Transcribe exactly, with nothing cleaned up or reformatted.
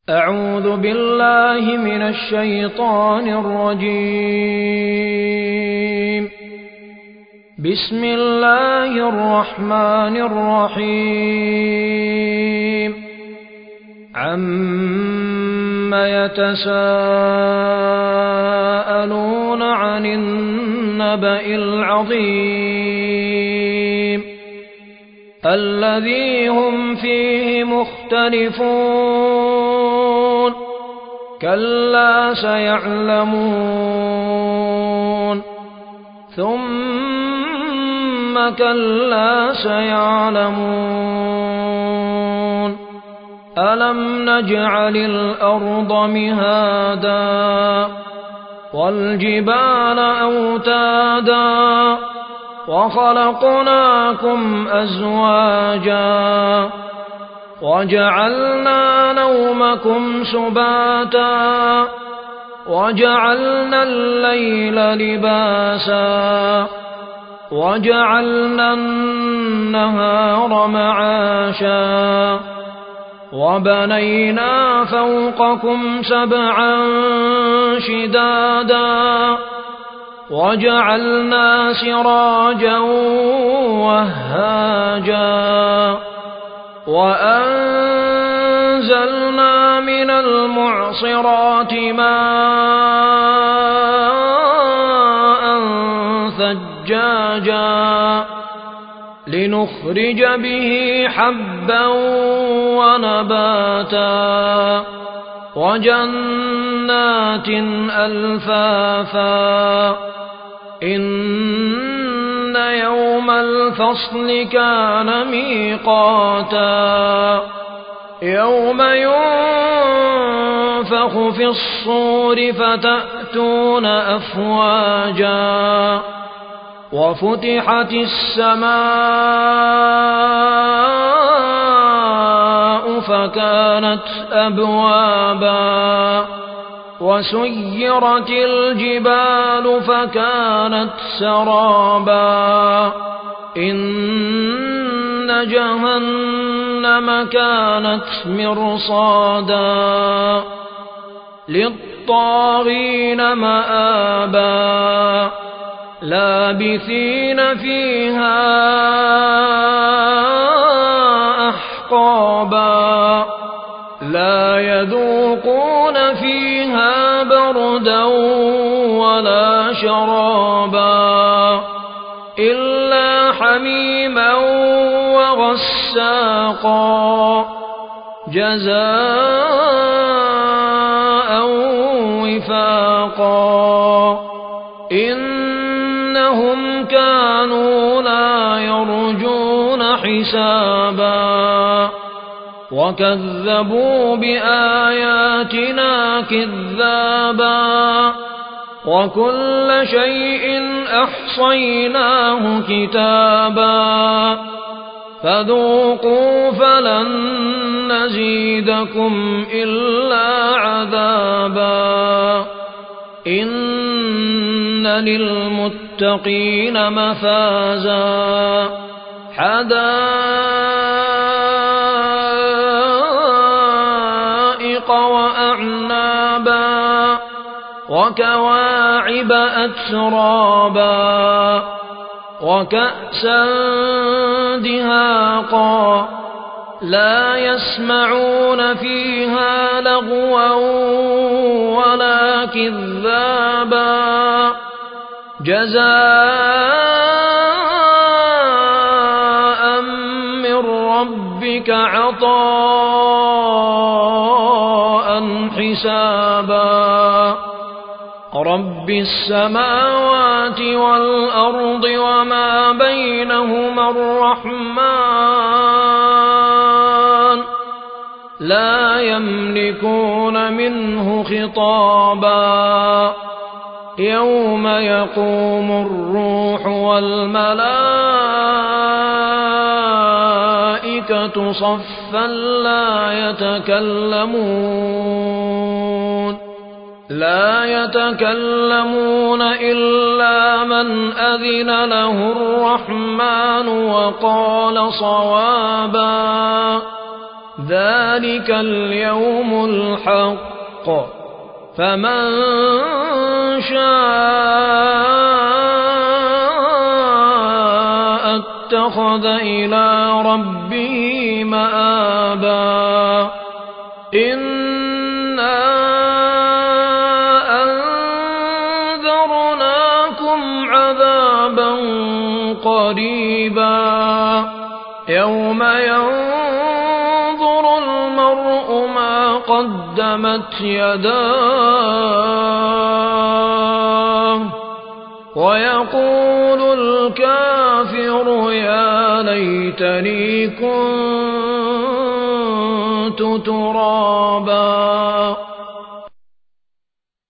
أعوذ بالله من الشيطان الرجيم. بسم الله الرحمن الرحيم. عَمَّ يتساءلون عن النبأ العظيم الذي هم فيه مختلفون كلا سيعلمون ثم كلا سيعلمون ألم نجعل الأرض مهادا والجبال أوتادا وخلقناكم أزواجا وجعلنا نومكم سباتا وجعلنا الليل لباسا وجعلنا النهار معاشا وبنينا فوقكم سبعا شدادا وجعلنا سراجا وهاجا وأنزلنا من المعصرات ماء ثجاجا لنخرج به حبا ونباتا وجنات ألفافا إن يوم الفصل كان ميقاتا يوم ينفخ في الصور فتأتون أفواجا وفتحت السماء فكانت أبوابا وسيرت الجبال فكانت سرابا إن جهنم كانت مرصادا للطاغين مآبا لابثين فيها أحقابا لا يذوقون فيها بردا ولا شرابا إلا حميما وغساقا جزاء وفاقا إنهم كانوا لا يرجون حسابا وكذبوا بآياتنا كذابا وكل شيء أحصيناه كتابا فذوقوا فلن نزيدكم إلا عذابا إن للمتقين مفازا حدائق وأعنابا وكواعب أترابا وكأسا دهاقا لا يسمعون فيها لغوا ولا كذابا جزاء من ربك عطاء حسابا رب السماوات والأرض وما بينهما الرحمن لا يملكون منه خطابا يوم يقوم الروح والملائكة صفا لا يتكلمون لا يتكلمون إلا من أذن له الرحمن وقال صوابا ذلك اليوم الحق فمن شاء اتخذ إلى ربه مآبا إنا أنذرناكم عذابا قريبا يوم ينظر المرء ما قدمت يداه ويقول الكافر يا ليتني كنت ترابا